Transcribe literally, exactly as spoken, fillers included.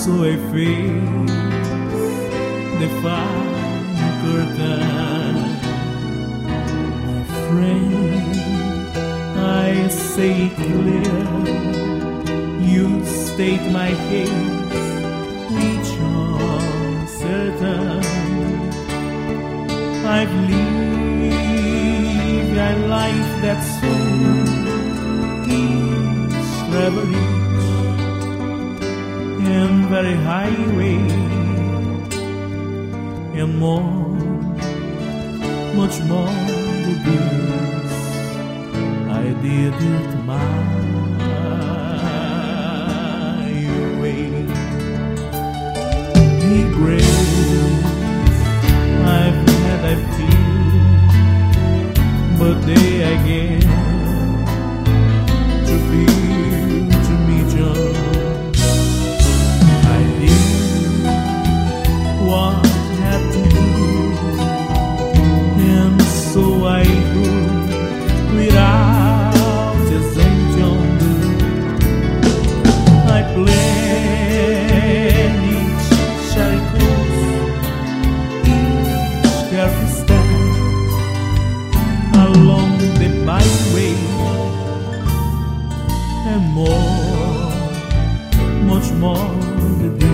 so I face the final curtain. My friend, I say it clear, you state my case, which uncertain. I've lived a life that soon is never reached, and very highway, and more, much more than this. I did it my way. Regret I've had, I feel, but they again to feel to me just I did what I had to do, and so I do without hesitation. I plan each shadow course, each careful step along the byway, and more, much more than this.